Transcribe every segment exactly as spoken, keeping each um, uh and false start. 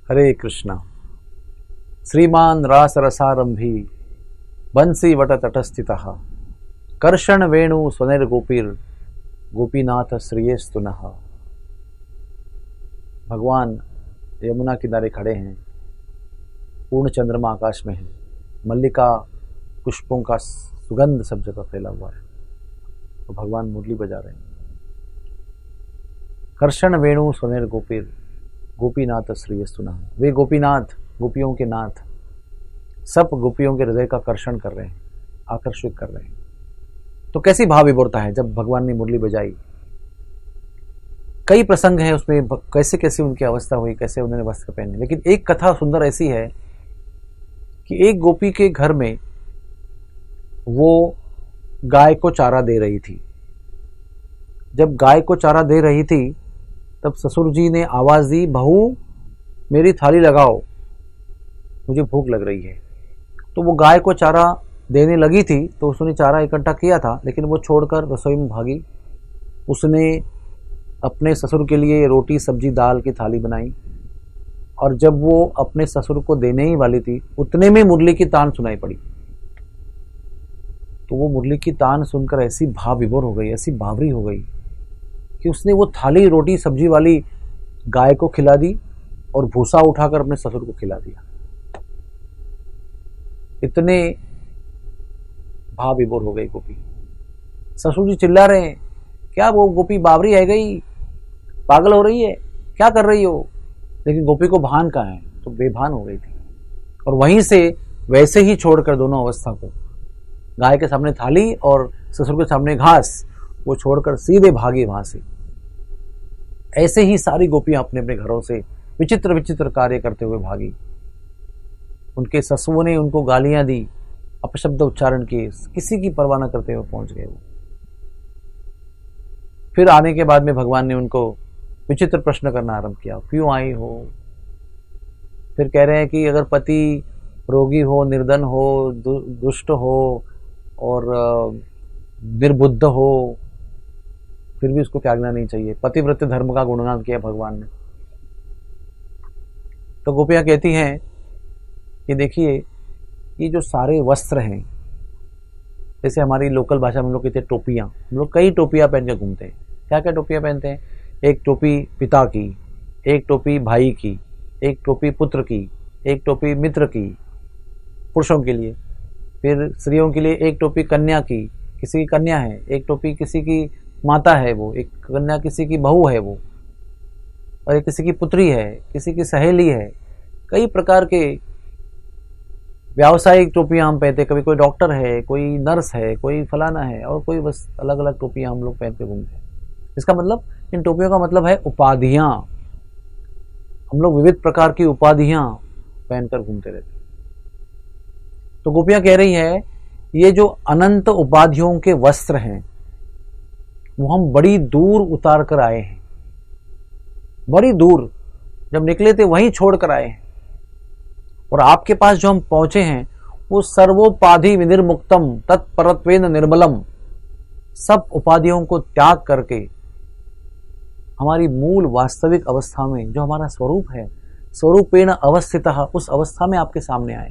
हरे कृष्णा। श्रीमान रास रसारंभी बंसी वट तटस्थितः कर्षण वेणु स्वनिर गोपीर गोपीनाथ श्रियेस्तुनः। भगवान यमुना किनारे खड़े हैं, पूर्ण चंद्रमा आकाश में है, मल्लिका पुष्पों का सुगंध सब जगह फैला हुआ है, तो भगवान मुरली बजा रहे हैं। कर्षण वेणु स्वनिर गोपीर गोपीनाथ श्रियेस्तुनः। वे गोपीनाथ, गोपियों के नाथ, सब गोपियों के हृदय का कर्षण कर रहे हैं, आकर्षित कर रहे हैं। तो कैसी भाव विभोरता है जब भगवान ने मुरली बजाई। कई प्रसंग हैं उसमें, कैसे कैसे उनकी अवस्था हुई, कैसे उन्होंने वस्त्र पहने। लेकिन एक कथा सुंदर ऐसी है कि एक गोपी के घर में वो गाय को चारा दे रही थी। जब गाय को चारा दे रही थी तब ससुर जी ने आवाज दी, बहू मेरी थाली लगाओ, मुझे भूख लग रही है। तो वो गाय को चारा देने लगी थी, तो उसने चारा इकट्ठा किया था, लेकिन वो छोड़कर रसोई में भागी। उसने अपने ससुर के लिए रोटी सब्जी दाल की थाली बनाई, और जब वो अपने ससुर को देने ही वाली थी, उतने में मुरली की तान सुनाई पड़ी। तो वो मुरली की तान सुनकर ऐसी भाव विभोर हो गई, ऐसी बावरी हो गई कि उसने वो थाली रोटी सब्जी वाली गाय को खिला दी और भूसा उठाकर अपने ससुर को खिला दिया। इतने भाव विभोर हो गई गोपी। ससुर जी चिल्ला रहे हैं, क्या वो गोपी बावरी है गई, पागल हो रही है, क्या कर रही हो। लेकिन गोपी को भान कहाँ है, तो बेभान हो गई थी। और वहीं से वैसे ही छोड़कर दोनों अवस्था को, गाय के सामने थाली और ससुर के सामने घास, वो छोड़कर सीधे भागी वहां से। ऐसे ही सारी गोपियां अपने अपने घरों से विचित्र विचित्र कार्य करते हुए भागी। उनके ससुओं ने उनको गालियां दी, अपशब्द उच्चारण किए, किसी की परवाह न करते हुए पहुंच गए वो। फिर आने के बाद में भगवान ने उनको विचित्र प्रश्न करना आरंभ किया, क्यों आई हो। फिर कह रहे हैं कि अगर पति रोगी हो, निर्धन हो, दु, दुष्ट हो और निर्बुद्ध हो, फिर भी उसको त्यागना नहीं चाहिए। पतिव्रत धर्म का गुणगान किया भगवान ने। तो गोपियां कहती हैं कि देखिए, ये जो सारे वस्त्र हैं, जैसे हमारी लोकल भाषा में हम लोग कहते हैं टोपियां, हम लोग कई टोपियां पहन के घूमते हैं। क्या क्या टोपियां पहनते हैं, एक टोपी पिता की, एक टोपी भाई की, एक टोपी पुत्र की, एक टोपी मित्र की, पुरुषों के लिए। फिर स्त्रियों के लिए एक टोपी कन्या की, किसी की कन्या है, एक टोपी किसी की माता है, वो एक कन्या किसी की बहू है वो, और एक किसी की पुत्री है, किसी की सहेली है। कई प्रकार के व्यावसायिक टोपियां हम पहनते, कभी कोई डॉक्टर है, कोई नर्स है, कोई फलाना है, और कोई बस अलग अलग टोपियां हम लोग पहन के घूमते हैं। इसका मतलब, इन टोपियों का मतलब है उपाधियां। हम लोग विविध प्रकार की उपाधियां पहनकर घूमते रहते हैं। तो गोपियां कह रही है, ये जो अनंत उपाधियों के वस्त्र हैं वो हम बड़ी दूर उतार कर आए हैं, बड़ी दूर जब निकले थे वहीं छोड़ कर आए हैं। और आपके पास जो हम पहुंचे हैं वो सर्वोपाधि विनिर्मुक्तम तत्परत्वेन निर्मलम, सब उपाधियों को त्याग करके हमारी मूल वास्तविक अवस्था में जो हमारा स्वरूप है, स्वरूपेण अवस्थितः, उस अवस्था में आपके सामने आए।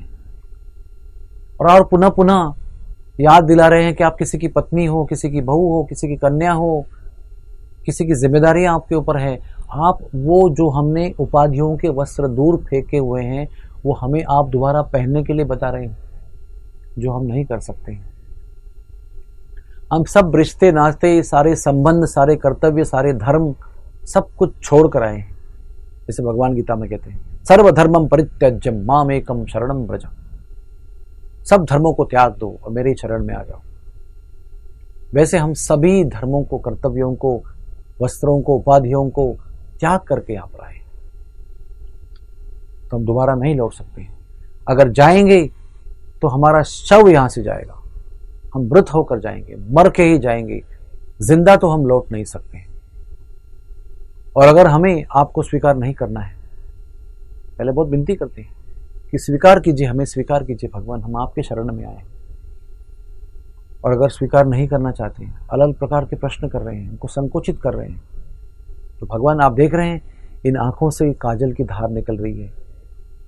और और पुनः पुनः याद दिला रहे हैं कि आप किसी की पत्नी हो, किसी की बहू हो, किसी की कन्या हो, किसी की जिम्मेदारियां आपके ऊपर है। आप वो जो हमने उपाधियों के वस्त्र दूर फेंके हुए हैं, वो हमें आप दोबारा पहनने के लिए बता रहे हैं, जो हम नहीं कर सकते हैं। हम सब रिश्ते नाते, सारे संबंध, सारे कर्तव्य, सारे धर्म, सब कुछ छोड़ कर आए हैं। जैसे भगवान गीता में कहते हैं, सर्वधर्मम परित्यज्य माम एकम शरणम व्रज। सब धर्मों को त्याग दो और मेरे शरण में आ जाओ। वैसे हम सभी धर्मों को, कर्तव्यों को, वस्त्रों को, उपाधियों को त्याग करके यहाँ पर आए, तो हम दोबारा नहीं लौट सकते। अगर जाएंगे तो हमारा शव यहां से जाएगा, हम मृत होकर जाएंगे, मर के ही जाएंगे, जिंदा तो हम लौट नहीं सकते। और अगर हमें आपको स्वीकार नहीं करना है, पहले बहुत विनती करते हैं कि स्वीकार कीजिए, हमें स्वीकार कीजिए भगवान, हम आपके शरण में आए। और अगर स्वीकार नहीं करना चाहते हैं, अलग प्रकार के प्रश्न कर रहे हैं, हमको संकोचित कर रहे हैं, तो भगवान आप देख रहे हैं इन आंखों से काजल की धार निकल रही है,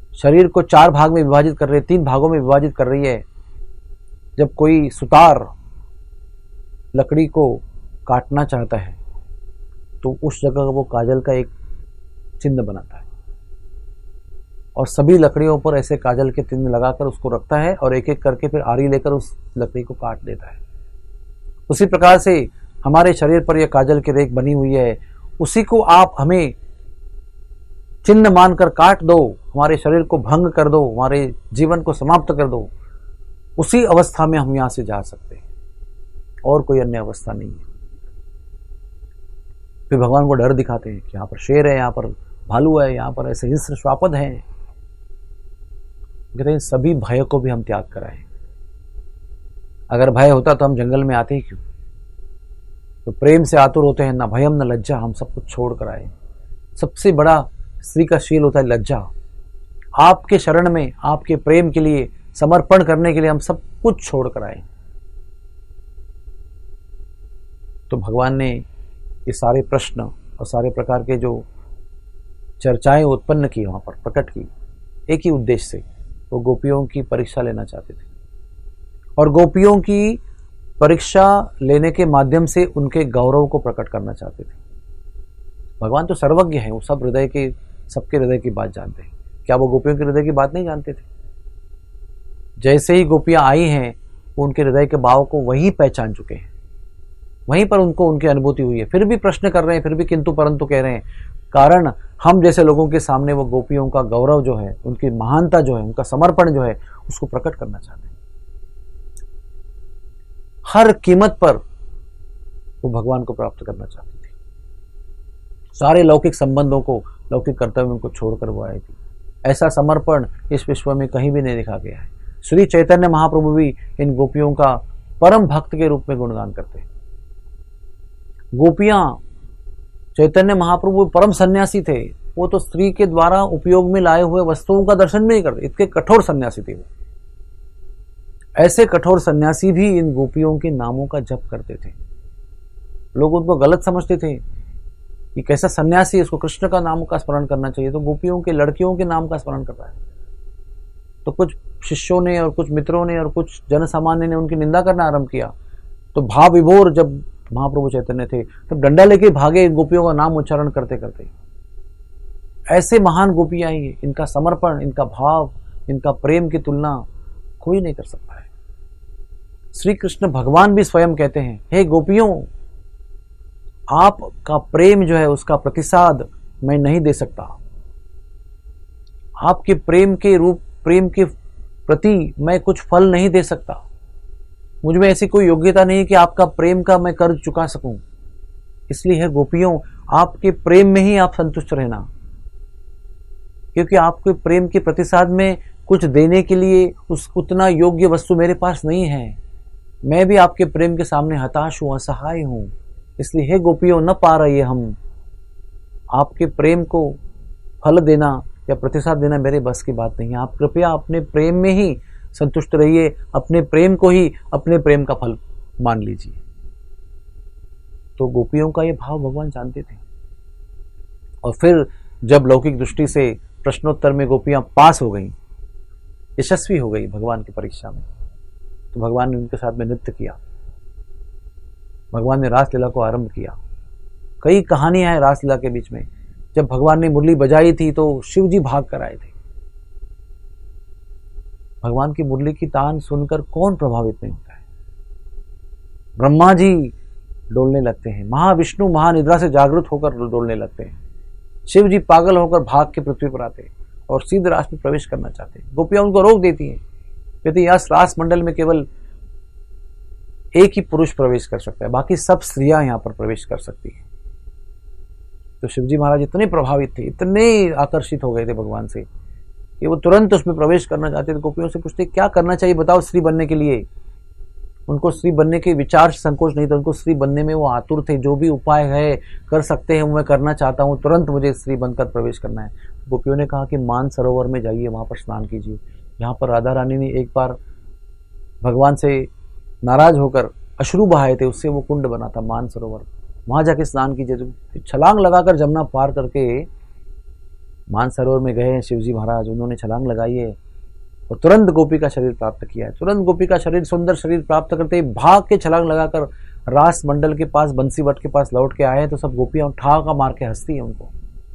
शरीर को चार भाग में विभाजित कर रही है, तीन भागों में विभाजित कर रही है। जब कोई सुतार लकड़ी को काटना चाहता है तो उस जगह वो काजल का एक चिन्ह बनाता है और सभी लकड़ियों पर ऐसे काजल के चिन्ह लगाकर उसको रखता है और एक एक करके फिर आरी लेकर उस लकड़ी को काट देता है। उसी प्रकार से हमारे शरीर पर यह काजल की रेख बनी हुई है, उसी को आप हमें चिन्ह मानकर काट दो, हमारे शरीर को भंग कर दो, हमारे जीवन को समाप्त कर दो, उसी अवस्था में हम यहां से जा सकते हैं और कोई अन्य अवस्था नहीं है। फिर भगवान को डर दिखाते हैं कि यहाँ पर शेर है, यहाँ पर भालू है, यहाँ पर ऐसे हिंस्र श्वापद हैं। कहते हैं सभी भय को भी हम त्याग कराएं। अगर भय होता तो हम जंगल में आते ही क्यों? तो प्रेम से आतुर होते हैं, ना भयम न लज्जा, हम सब कुछ छोड़ कर आए। सबसे बड़ा स्त्री का शील होता है लज्जा। आपके शरण में, आपके प्रेम के लिए समर्पण करने के लिए हम सब कुछ छोड़ कर आए। तो भगवान ने ये सारे प्रश्न और सारे प्रकार के जो चर्चाएं उत्पन्न की, वहां पर प्रकट की, एक ही उद्देश्य से, वो गोपियों की परीक्षा लेना चाहते थे और गोपियों की परीक्षा लेने के माध्यम से उनके गौरव को प्रकट करना चाहते थे। भगवान तो सर्वज्ञ हैं, वो सब हृदय के, सबके हृदय की बात जानते हैं। क्या वो गोपियों के हृदय की बात नहीं जानते थे? जैसे ही गोपियां आई हैं, वो उनके हृदय के भाव को वही पहचान चुके हैं, वहीं पर उनको उनकी अनुभूति हुई है। फिर भी प्रश्न कर रहे हैं, फिर भी किंतु परंतु कह रहे हैं। कारण हम जैसे लोगों के सामने वो गोपियों का गौरव जो है, उनकी महानता जो है, उनका समर्पण जो है, उसको प्रकट करना चाहते हैं। हर कीमत पर वो भगवान को प्राप्त करना चाहती थी। सारे लौकिक संबंधों को, लौकिक कर्तव्यों को छोड़कर वो आई थी। ऐसा समर्पण इस विश्व में कहीं भी नहीं देखा गया है। श्री चैतन्य महाप्रभु भी इन गोपियों का परम भक्त के रूप में गुणगान करते हैं। गोपियां, चैतन्य महाप्रभु परम सन्यासी थे। वो तो स्त्री के द्वारा उपयोग में लाए हुए वस्तुओं का दर्शन भी नहीं करते, इतने कठोर सन्यासी थे वो। ऐसे कठोर सन्यासी भी इन गोपियों के नामों का जप करते थे। लोग उनको गलत समझते थे कि कैसा सन्यासी, इसको कृष्ण का नाम का स्मरण करना चाहिए, तो गोपियों के, लड़कियों के नाम का स्मरण कर रहा है। तो कुछ शिष्यों ने और कुछ मित्रों ने और कुछ जन सामान्य ने उनकी निंदा करना आरंभ किया। तो भाव विभोर जब महाप्रभु चैतन्य थे, तब डंडा लेके भागे गोपियों का नाम उच्चारण करते करते। ऐसे महान गोपियां ही, इनका समर्पण, इनका भाव, इनका प्रेम की तुलना कोई नहीं कर सकता है। श्री कृष्ण भगवान भी स्वयं कहते हैं, हे गोपियों, आपका प्रेम जो है उसका प्रतिसाद मैं नहीं दे सकता। आपके प्रेम के रूप, प्रेम के प्रति मैं कुछ फल नहीं दे सकता। मुझ में ऐसी कोई योग्यता नहीं कि आपका प्रेम का मैं कर्ज चुका सकूं। इसलिए है गोपियों, आपके प्रेम में ही आप संतुष्ट रहना, क्योंकि आपके प्रेम के प्रतिसाद में कुछ देने के लिए उस उतना योग्य वस्तु मेरे पास नहीं है। मैं भी आपके प्रेम के सामने हताश हूं, असहाय हूं। इसलिए हे गोपियों, न पा रही हम आपके प्रेम को फल देना या प्रतिसाद देना मेरे बस की बात नहीं है। आप कृपया अपने प्रेम में ही संतुष्ट रहिए, अपने प्रेम को ही अपने प्रेम का फल मान लीजिए। तो गोपियों का ये भाव भगवान जानते थे। और फिर जब लौकिक दृष्टि से प्रश्नोत्तर में गोपियां पास हो गईं, यशस्वी हो गई भगवान की परीक्षा में, तो भगवान ने उनके साथ में नृत्य किया। भगवान ने रासलीला को आरंभ किया। कई कहानियां हैं रासलीला के बीच में। जब भगवान ने मुरली बजाई थी तो शिव जी भाग कर आए थे। भगवान की मुरली की तान सुनकर कौन प्रभावित नहीं होता है? ब्रह्मा जी डोलने लगते हैं, महाविष्णु महानिद्रा से जागृत होकर डोलने लगते हैं, शिव जी पागल होकर भाग के पृथ्वी पर आते हैं और सीधे रास में प्रवेश करना चाहते हैं। गोपियां उनको रोक देती हैं, कहती है रास मंडल में केवल एक ही पुरुष प्रवेश कर सकता है, बाकी सब स्त्रियां यहां पर प्रवेश कर सकती हैं। तो शिवजी महाराज इतने प्रभावित थे, इतने आकर्षित हो गए थे भगवान से कि वो तुरंत उसमें प्रवेश करना चाहते थे। गोपियों से पूछते क्या करना चाहिए बताओ स्त्री बनने के लिए। उनको स्त्री बनने के विचार से संकोच नहीं था, उनको स्त्री बनने में वो आतुर थे। जो भी उपाय है कर सकते हैं, मैं करना चाहता हूँ, तुरंत मुझे स्त्री बनकर प्रवेश करना है। गोपियों ने कहा कि मान सरोवर में जाइए, वहां पर स्नान कीजिए। यहाँ पर राधा रानी ने एक बार भगवान से नाराज होकर अश्रु बहाए थे, उससे वो कुंड बना था मान सरोवर, वहां जाके स्नान कीजिए। तो छलांग लगाकर जमुना पार करके मानसरोवर में गए हैं शिव जी महाराज, उन्होंने छलांग लगाई है और तुरंत गोपी का शरीर प्राप्त किया है। तुरंत गोपी का शरीर, सुंदर शरीर प्राप्त करते ही भाग के छलांग लगाकर रास मंडल के पास, बंसी वट के पास लौट के आए हैं। तो सब गोपियां ठा मार के हंसती हैं उनको,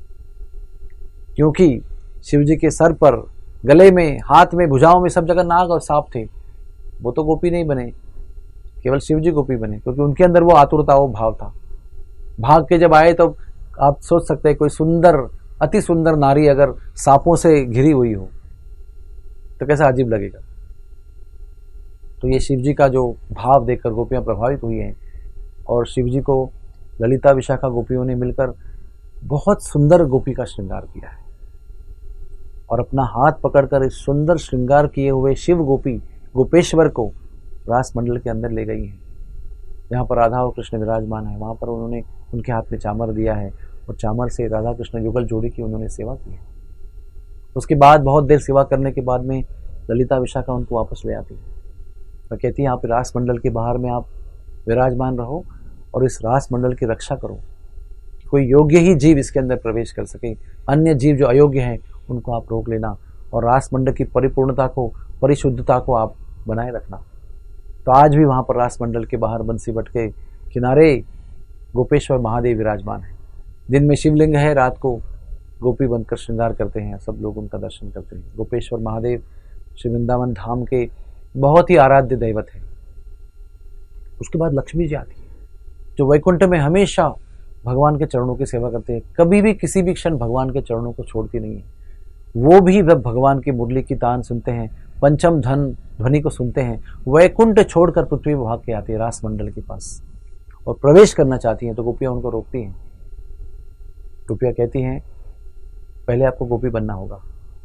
क्योंकि शिव जी के सर पर, गले में, हाथ में, भुजाओं में सब जगह नाग और सांप थे। वो तो गोपी नहीं बने, केवल शिव जी गोपी बने, क्योंकि उनके अंदर वो आतुरता, वो भाव था। भाग के जब आए तो आप सोच सकते हैं कोई सुंदर, अति सुंदर नारी अगर सांपों से घिरी हुई हो तो कैसा अजीब लगेगा। तो ये शिव जी का जो भाव देखकर गोपियां प्रभावित हुई हैं और शिव जी को ललिता विशाखा गोपियों ने मिलकर बहुत सुंदर गोपी का श्रृंगार किया है और अपना हाथ पकड़कर इस सुंदर श्रृंगार किए हुए शिव गोपी गोपेश्वर को रास मंडल के अंदर ले गई हैं, जहाँ पर राधा और कृष्ण विराजमान है। वहाँ पर उन्होंने उनके हाथ में चामर दिया है और चामर से राधा कृष्ण युगल जोड़ी की उन्होंने सेवा की है। उसके बाद बहुत देर सेवा करने के बाद में ललिता विशाखा उनको वापस ले आती है और कहती है, यहाँ पे रास मंडल के बाहर में आप विराजमान रहो और इस रास मंडल की रक्षा करो, कोई योग्य ही जीव इसके अंदर प्रवेश कर सके, अन्य जीव जो अयोग्य हैं उनको आप रोक लेना और रास मंडल की परिपूर्णता को, परिशुद्धता को आप बनाए रखना। तो आज भी वहाँ पर रास मंडल के बाहर बंसी वट के किनारे गोपेश्वर महादेव विराजमान है। दिन में शिवलिंग है, रात को गोपी बनकर श्रृंगार करते हैं, सब लोग उनका दर्शन करते हैं। गोपेश्वर महादेव श्री वृंदावन धाम के बहुत ही आराध्य दैवत है। उसके बाद लक्ष्मी जी आती है, जो वैकुंठ में हमेशा भगवान के चरणों की सेवा करते हैं, कभी भी किसी भी क्षण भगवान के चरणों को छोड़ती नहीं है। वो भी जब भगवान की मुरली की तान सुनते हैं, पंचम धन ध्वनि को सुनते हैं, वैकुंठ छोड़कर पृथ्वी भाग के आती है रास मंडल के पास और प्रवेश करना चाहती हैं। तो गोपियां उनको रोकती हैं। गोपियां कहती हैं, पहले आपको गोपी बनना होगा,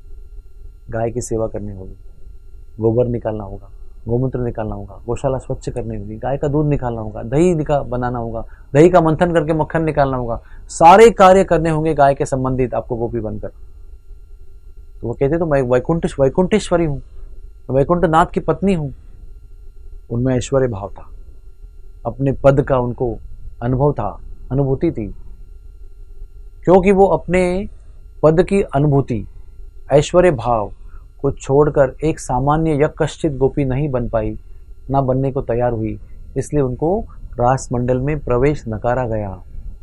गाय की सेवा करनी होगी, गोबर निकालना होगा, गोमूत्र निकालना होगा, गौशाला स्वच्छ करनी होगी, गाय का दूध निकालना होगा, दही निकाल बनाना होगा, दही का मंथन करके मक्खन निकालना होगा, सारे कार्य करने होंगे गाय के संबंधित आपको गोपी बनकर। तो वो कहते तो मैं वैकुंठ वैकुंठेश्वरी हूँ, वैकुंठ नाथ की पत्नी हूँ। उनमें ऐश्वर्य भाव था, अपने पद का उनको अनुभव था, अनुभूति थी, क्योंकि वो अपने पद की अनुभूति, ऐश्वर्य भाव को छोड़कर एक सामान्य यक्कश्चित गोपी नहीं बन पाई, ना बनने को तैयार हुई, इसलिए उनको रास मंडल में प्रवेश नकारा गया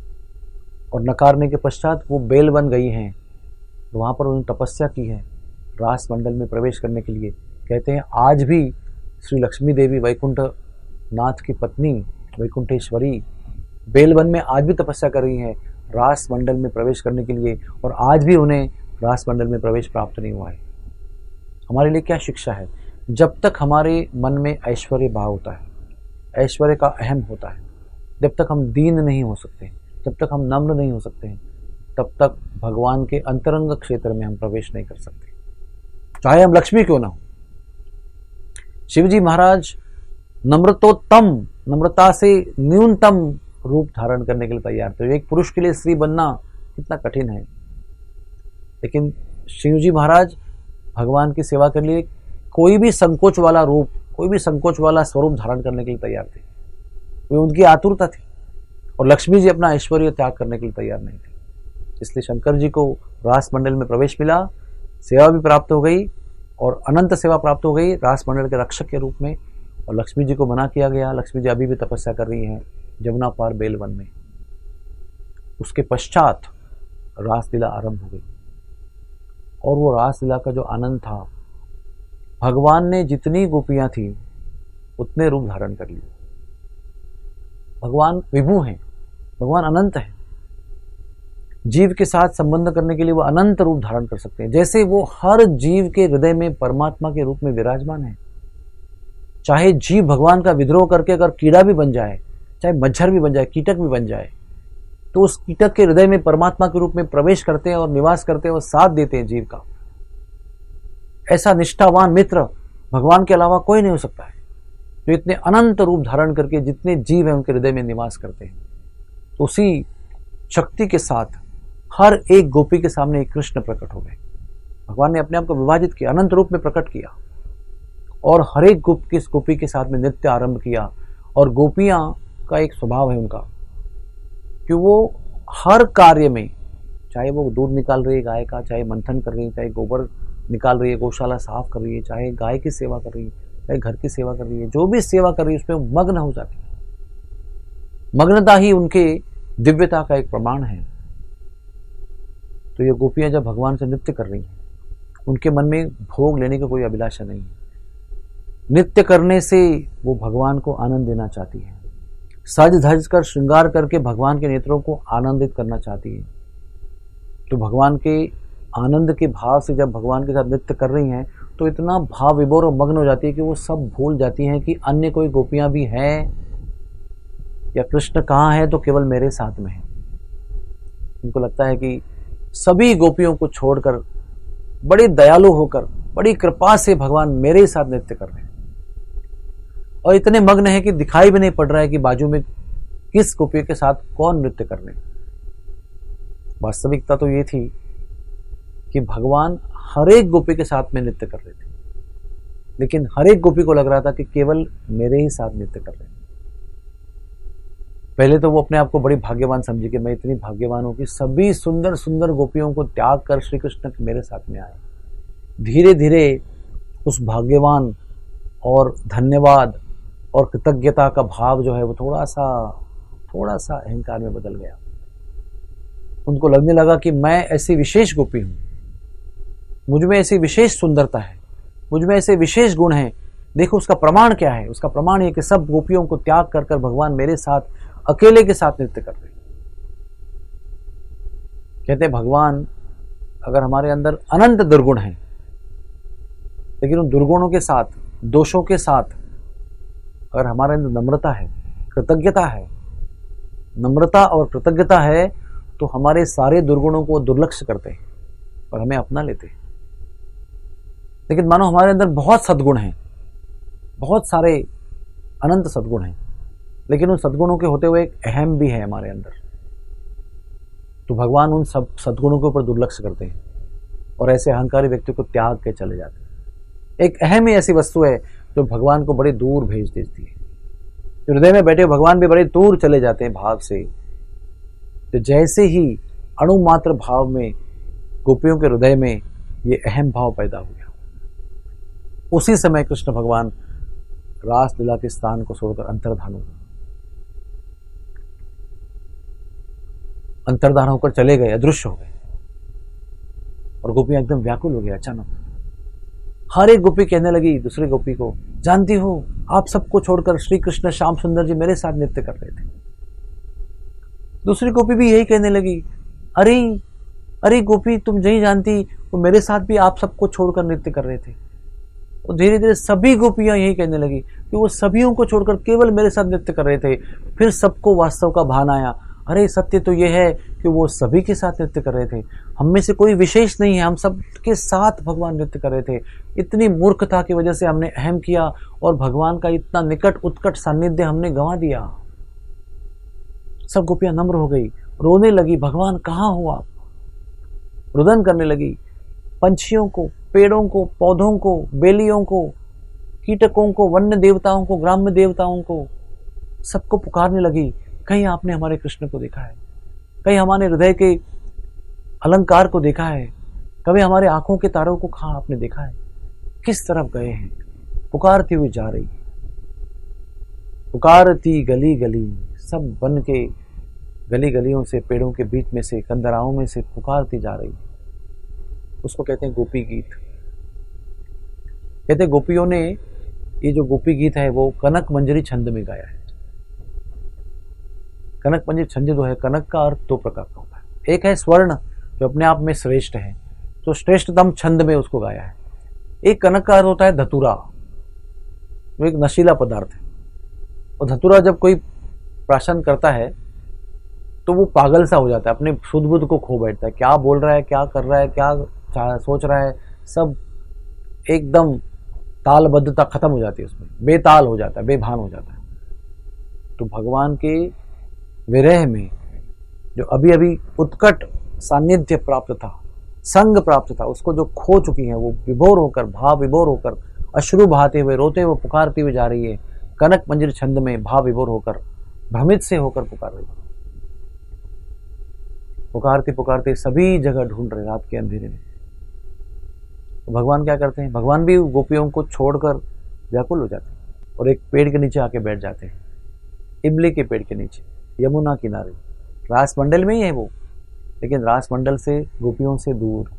और नकारने के पश्चात वो बेल बन गई हैं। तो वहाँ पर उन्होंने तपस्या की है रास मंडल में प्रवेश करने के लिए। कहते हैं आज भी श्री लक्ष्मी देवी वैकुंठ नाथ की पत्नी वैकुंठेश्वरी बेलवन में आज भी तपस्या कर रही हैं रास मंडल में प्रवेश करने के लिए, और आज भी उन्हें रास मंडल में प्रवेश प्राप्त नहीं हुआ है। हमारे लिए क्या शिक्षा है? जब तक हमारे मन में ऐश्वर्य भाव होता है, ऐश्वर्य का अहम होता है, जब तक हम दीन नहीं हो सकते, जब तक हम नम्र नहीं हो सकते हैं, तब तक भगवान के अंतरंग क्षेत्र में हम प्रवेश नहीं कर सकते, चाहे हम लक्ष्मी क्यों ना हो। शिवजी महाराज नम्रतोत्तम, नम्रता से न्यूनतम रूप धारण करने के लिए तैयार थे। एक पुरुष के लिए स्त्री बनना कितना कठिन है, लेकिन शिवजी महाराज भगवान की सेवा के लिए कोई भी संकोच वाला रूप, कोई भी संकोच वाला स्वरूप धारण करने के लिए तैयार थे। वो उनकी आतुरता थी, और लक्ष्मी जी अपना ऐश्वर्य त्याग करने के लिए तैयार नहीं थे। इसलिए शंकर जी को रास मंडल में प्रवेश मिला, सेवा भी प्राप्त हो गई और अनंत सेवा प्राप्त हो गई रास मंडल के रक्षक के रूप में, और लक्ष्मी जी को मना किया गया। लक्ष्मी जी अभी भी तपस्या कर रही हैं जमुना पार बेलवन में। उसके पश्चात रासलीला आरंभ हो गई, और वो रासलीला का जो आनंद था, भगवान ने जितनी गोपियां थी उतने रूप धारण कर लिए। भगवान विभु हैं, भगवान अनंत हैं, जीव के साथ संबंध करने के लिए वो अनंत रूप धारण कर सकते हैं। जैसे वो हर जीव के हृदय में परमात्मा के रूप में विराजमान है। चाहे जीव भगवान का विद्रोह करके अगर कीड़ा भी बन जाए, चाहे मच्छर भी बन जाए, कीटक भी बन जाए, तो उस कीटक के हृदय में परमात्मा के रूप में प्रवेश करते हैं और निवास करते हैं और साथ देते हैं जीव का। ऐसा निष्ठावान मित्र भगवान के अलावा कोई नहीं हो सकता है, जो इतने अनंत रूप धारण करके जितने जीव हैं उनके हृदय में निवास करते हैं। तो उसी शक्ति के साथ हर एक गोपी के सामने एक कृष्ण प्रकट हो गए। भगवान ने अपने आप को विभाजित किया, अनंत रूप में प्रकट किया, और हर एक गोपी गोपी के साथ में नृत्य आरंभ किया। और गोपियां का एक स्वभाव है उनका कि वो हर कार्य में, चाहे वो दूध निकाल रही है गाय का, चाहे मंथन कर रही है, चाहे गोबर निकाल रही है, गौशाला साफ कर रही है, चाहे गाय की सेवा कर रही है, चाहे घर की सेवा कर रही है, जो भी सेवा कर रही है उसमें मग्न हो जाती है। मग्नता ही उनके दिव्यता का एक प्रमाण है। तो ये गोपियां जब भगवान से नृत्य कर रही हैं, उनके मन में भोग लेने का कोई अभिलाषा नहीं है। नृत्य करने से वो भगवान को आनंद देना चाहती है, सज धज कर श्रृंगार करके भगवान के नेत्रों को आनंदित करना चाहती है। तो भगवान के आनंद के भाव से जब भगवान के साथ नृत्य कर रही हैं तो इतना भाव विभोर और मग्न हो जाती है कि वो सब भूल जाती हैं कि अन्य कोई गोपियां भी हैं या कृष्ण कहाँ है, तो केवल मेरे साथ में है। उनको लगता है कि सभी गोपियों को छोड़कर बड़े दयालु होकर बड़ी कृपा से भगवान मेरे ही साथ नृत्य कर रहे हैं, और इतने मग्न है कि दिखाई भी नहीं पड़ रहा है कि बाजू में किस गोपी के साथ कौन नृत्य कर रहे हैं। वास्तविकता तो ये थी कि भगवान हर एक गोपी के साथ में नृत्य कर रहे थे, लेकिन हर एक गोपी को लग रहा था कि केवल मेरे ही साथ नृत्य कर रहे हैं। पहले तो वो अपने आप को बड़ी भाग्यवान समझी कि मैं इतनी भाग्यवान हूं कि सभी सुंदर सुंदर गोपियों को त्याग कर श्री कृष्ण मेरे साथ में आए। धीरे धीरे उस भाग्यवान और धन्यवाद और कृतज्ञता का भाव जो है वो थोड़ा सा थोड़ा सा अहंकार में बदल गया। उनको लगने लगा कि मैं ऐसी विशेष गोपी हूं, मुझ में ऐसी विशेष सुंदरता है, मुझ में ऐसे विशेष गुण हैं। देखो उसका प्रमाण क्या है। उसका प्रमाण है कि सब गोपियों को त्याग कर कर भगवान मेरे साथ अकेले के साथ नृत्य कर रहे। कहते हैं भगवान अगर हमारे अंदर अनंत दुर्गुण हैं, लेकिन उन दुर्गुणों के साथ, दोषों के साथ अगर हमारे अंदर नम्रता है, कृतज्ञता है, नम्रता और कृतज्ञता है, तो हमारे सारे दुर्गुणों को दुर्लक्ष्य करते हैं और हमें अपना लेते हैं। लेकिन मानो हमारे अंदर बहुत सद्गुण हैं, बहुत सारे अनंत सद्गुण हैं, लेकिन उन सद्गुणों के होते हुए एक अहम भी है हमारे अंदर, तो भगवान उन सब सद्गुणों के ऊपर दुर्लक्ष्य करते हैं और ऐसे अहंकारी व्यक्ति को त्याग के चले जाते हैं। एक अहम ही ऐसी वस्तु है जो भगवान को बड़े दूर भेज देती है। हृदय में बैठे भगवान भी बड़े दूर चले जाते हैं भाव से। तो जैसे ही अणुमात्र भाव में गोपियों के हृदय में ये अहम भाव पैदा हो गया, उसी समय कृष्ण भगवान रास लीला के स्थान को छोड़कर अंतर्धान हो गए। अंतर्धान होकर चले गए, अदृश्य हो गए, और गोपियां एकदम व्याकुल हो गई। अचानक हर एक गोपी कहने लगी दूसरी गोपी को, जानती हो आप सबको छोड़कर श्री कृष्ण श्याम सुंदर जी मेरे साथ नृत्य कर रहे थे। दूसरी गोपी भी यही कहने लगी, अरे अरे गोपी तुम नहीं जानती, वो मेरे साथ भी आप सबको छोड़कर नृत्य कर रहे थे। और धीरे धीरे सभी गोपियां यही कहने लगी कि वो सभियों को छोड़कर केवल मेरे साथ नृत्य कर रहे थे। फिर सबको वास्तव का भान आया, अरे सत्य तो ये है कि वो सभी के साथ नृत्य कर रहे थे, हम में से कोई विशेष नहीं है, हम सब के साथ भगवान नृत्य कर रहे थे। इतनी मूर्खता की वजह से हमने अहम किया और भगवान का इतना निकट उत्कट सानिध्य हमने गंवा दिया। सब गोपियां नम्र हो गई, रोने लगी, भगवान कहाँ हो आप। रुदन करने लगी, पंछियों को, पेड़ों को, पौधों को, बेलियों को, कीटकों को, वन्य देवताओं को, ग्राम्य देवताओं को, सबको पुकारने लगी, कहीं आपने हमारे कृष्ण को देखा है, कहीं हमारे हृदय के अलंकार को देखा है, कभी हमारे आंखों के तारों को कहाँ आपने देखा है, किस तरफ गए हैं। पुकारती हुई जा रही, पुकारती गली गली, सब बन के गली गलियों से, पेड़ों के बीच में से, कंदराओं में से पुकारती जा रही। उसको कहते हैं गोपी गीत। कहते गोपियों ने ये जो गोपी गीत है वो कनक मंजरी छंद में गाया है। कनक मंजरी छंद जो है, कनक का अर्थ दो प्रकार का होता है। एक है स्वर्ण जो अपने आप में श्रेष्ठ है, तो श्रेष्ठतम छंद में उसको गाया है। एक कनक का अर्थ होता है धतूरा, वो एक नशीला पदार्थ है। और धतूरा जब कोई प्राशन करता है तो वो पागल सा हो जाता है, अपने शुद्ध बुद्ध को खो बैठता है, क्या बोल रहा है, क्या कर रहा है, क्या सोच रहा है, सब एकदम तालबद्धता खत्म हो जाती है, उसमें बेताल हो जाता है, बेभान हो जाता है। तो भगवान के विरह में जो अभी अभी उत्कट सानिध्य प्राप्त था, संग प्राप्त था, उसको जो खो चुकी है, वो विभोर होकर, भाव विभोर होकर, अश्रु बहाते हुए, रोते हुए, पुकारती हुई जा रही है। कनक मंजरी छंद में भाव विभोर होकर, भ्रमित से होकर पुकार रही है। पुकारते पुकारते सभी जगह ढूंढ रहे रात के अंधेरे में। तो भगवान क्या करते हैं, भगवान भी गोपियों को छोड़कर व्याकुल हो जाते हैं और एक पेड़ के नीचे आके बैठ जाते हैं, इमली के पेड़ के नीचे, यमुना किनारे। रास मंडल में ही है वो, लेकिन रास मंडल से गोपियों से दूर।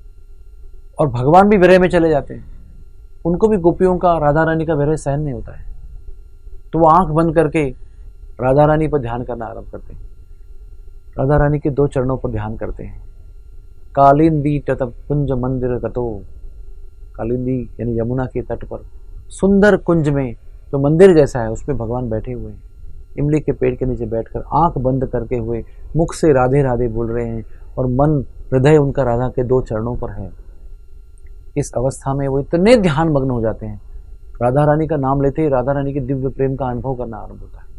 और भगवान भी विरह में चले जाते हैं, उनको भी गोपियों का, राधा रानी का विरह सहन नहीं होता है। तो वो आंख बंद करके राधा रानी पर ध्यान करना आरंभ करते हैं, राधा रानी के दो चरणों पर ध्यान करते हैं। कालिंदी तट कुंज मंदिर गतो, कालिंदी यानी यमुना के तट पर सुंदर कुंज में, जो मंदिर जैसा है, उसमें भगवान बैठे हुए हैं, इमली के पेड़ के नीचे बैठकर आंख बंद करके हुए मुख से राधे राधे बोल रहे हैं और मन, हृदय उनका राधा के दो चरणों पर है। इस अवस्था में वो इतने ध्यान मग्न हो जाते हैं, राधा रानी का नाम लेते ही राधा रानी के दिव्य प्रेम का अनुभव करना आरंभ होता है।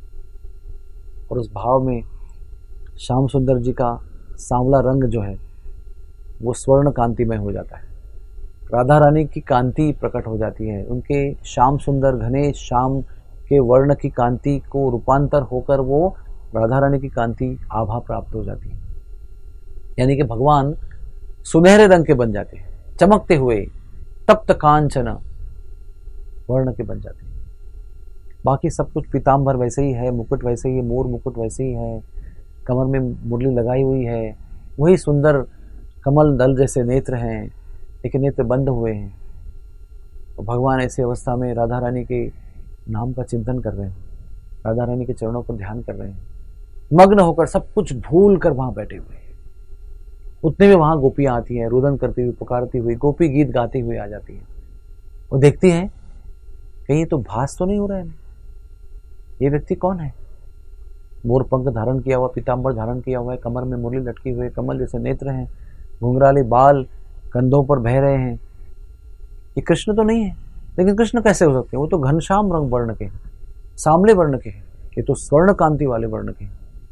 और उस भाव में श्याम सुंदर जी का सांवला रंग जो है वो स्वर्ण कांतिमय हो जाता है, राधा रानी की कांति प्रकट हो जाती है, उनके श्याम सुंदर घने श्याम के वर्ण की कांति को रूपांतर होकर वो राधा रानी की कांति आभा प्राप्त हो जाती है। यानी कि भगवान सुनहरे रंग के बन जाते हैं, चमकते हुए तप्त कांचन वर्ण के बन जाते हैं। बाकी सब कुछ पीताम्बर वैसे ही है, मुकुट वैसे ही है, मोर मुकुट वैसे ही है, कमर में मुरली लगाई हुई है, वही सुंदर कमल दल जैसे नेत्र हैं, लेकिन नेत्र बंद हुए हैं। तो भगवान ऐसी अवस्था में राधा रानी के नाम का चिंतन कर रहे हैं, राधा रानी के चरणों पर ध्यान कर रहे हैं, मग्न होकर सब कुछ भूल कर वहां बैठे हुए हैं। उतने में वहां गोपियां आती हैं, रुदन करती हुई, पुकारती हुई, गोपी गीत गाती हुई आ जाती हैं। वो देखती हैं कहीं तो भास तो नहीं हो रहा है, ये व्यक्ति कौन है? मोर पंख धारण किया हुआ, पीताम्बर धारण किया हुआ है, कमर में मुरली लटकी हुई है, कमल जैसे नेत्र हैं, घुंघराले बाल कंधों पर बह रहे हैं। ये कृष्ण तो नहीं है, लेकिन कृष्ण कैसे हो सकते हैं? वो तो घनश्याम रंग वर्ण के, सामले वर्ण के हैं, ये तो स्वर्ण कांति वाले वर्ण के।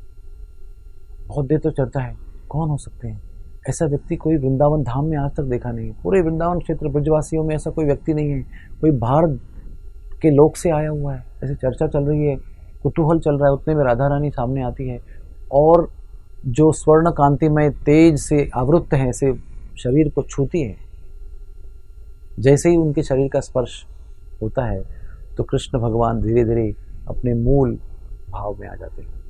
बहुत देर तो चर्चा है कौन हो सकते हैं ऐसा व्यक्ति। कोई वृंदावन धाम में आज तक देखा नहीं है, पूरे वृंदावन क्षेत्र ब्रजवासियों में ऐसा कोई व्यक्ति नहीं है, कोई बाहर के लोक से आया हुआ है। ऐसे चर्चा चल रही है, कुतूहल चल रहा है, उतने में राधा रानी सामने आती है और जो स्वर्ण कांतिमय तेज से आवृत्त है, ऐसे शरीर को छूती है। जैसे ही उनके शरीर का स्पर्श होता है तो कृष्ण भगवान धीरे धीरे अपने मूल भाव में आ जाते हैं,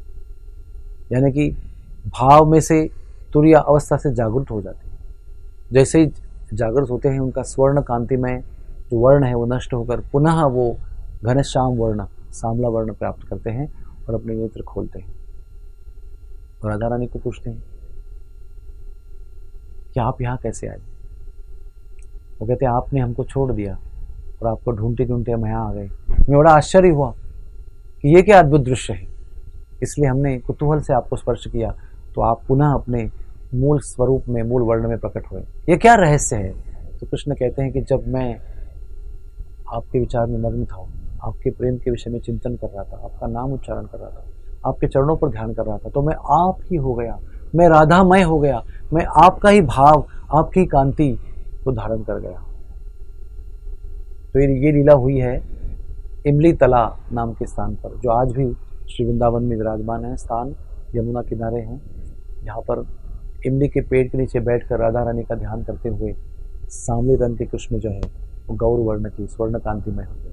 यानी कि भाव में से तुरीय अवस्था से जागृत हो जाते हैं। जैसे ही जागृत होते हैं, उनका स्वर्ण कांतिमय जो वर्ण है वो नष्ट होकर पुनः वो घनश्याम वर्ण, सांवला वर्ण प्राप्त करते हैं और अपने नेत्र खोलते हैं और राधा रानी को पूछते हैं कि आप यहाँ कैसे आए? वो कहते हैं आपने हमको छोड़ दिया और आपको ढूंढते ढूंढते हम यहाँ आ गए। मैं बड़ा आश्चर्य हुआ कि ये क्या अद्भुत दृश्य है, इसलिए हमने कुतूहल से आपको स्पर्श किया, तो आप पुनः अपने मूल स्वरूप में, मूल वर्ण में प्रकट हुए। ये क्या रहस्य है? तो कृष्ण कहते हैं कि जब मैं आपके विचार में मग्न था, आपके प्रेम के विषय में चिंतन कर रहा था, आपका नाम उच्चारण कर रहा था, आपके चरणों पर ध्यान कर रहा था, तो मैं आप ही हो गया, मैं राधामय हो गया, मैं आपका ही भाव, आपकी कांति को धारण कर गया। तो ये लीला हुई है इमली तला नाम के स्थान पर, जो आज भी श्री वृंदावन में विराजमान है। स्थान यमुना किनारे हैं, यहाँ पर इमली के पेड़ के नीचे बैठकर राधा रानी का ध्यान करते हुए सांवले रंग के कृष्ण जो है वो गौर वर्ण की स्वर्ण कांति में हो गए।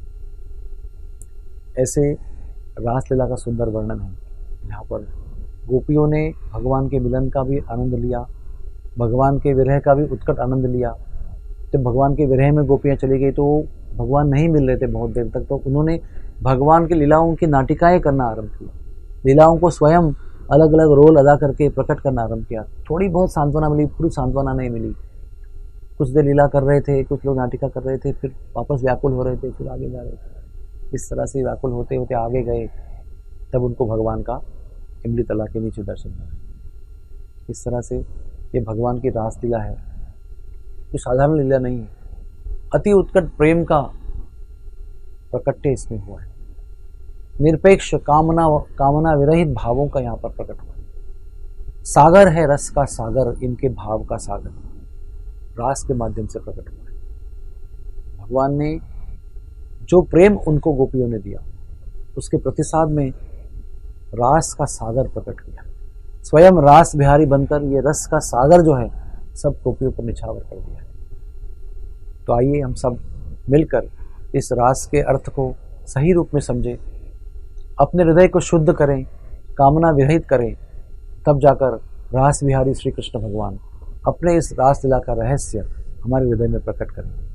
ऐसे रासलीला का सुंदर वर्णन है, यहाँ पर गोपियों ने भगवान के मिलन का भी आनंद लिया, भगवान के विरह का भी उत्कट आनंद लिया। जब भगवान के विरह में गोपियाँ चली गई तो भगवान नहीं मिल रहे थे बहुत देर तक, तो उन्होंने भगवान की लीलाओं की नाटिकाएं करना आरंभ किया, लीलाओं को स्वयं अलग अलग रोल अदा करके प्रकट करना आरंभ किया। थोड़ी बहुत सांत्वना मिली, पूरी सांत्वना नहीं मिली। कुछ देर लीला कर रहे थे, कुछ लोग नाटिका कर रहे थे, फिर वापस व्याकुल हो रहे थे, फिर आगे जा रहे थे। इस तरह से व्याकुल होते होते आगे गए, तब उनको भगवान का इमली तला के नीचे दर्शन हुआ। इस तरह से ये भगवान की रास लीला है, जो साधारण लीला नहीं है, अति उत्कट प्रेम का प्रकट्य इसमें हुआ है। निरपेक्ष कामना कामना विरहित भावों का यहाँ पर प्रकट हुआ है। सागर है रस का सागर, इनके भाव का सागर रास के माध्यम से प्रकट हुआ है। भगवान ने जो प्रेम उनको गोपियों ने दिया, उसके प्रतिसाद में रास का सागर प्रकट किया। स्वयं रास बिहारी बनकर ये रस का सागर जो है सब टोपियों पर निछावर कर दिया है। तो आइए हम सब मिलकर इस रास के अर्थ को सही रूप में समझें, अपने हृदय को शुद्ध करें, कामना विरहित करें, तब जाकर रास बिहारी श्री कृष्ण भगवान अपने इस रास लीला का रहस्य हमारे हृदय में प्रकट करें।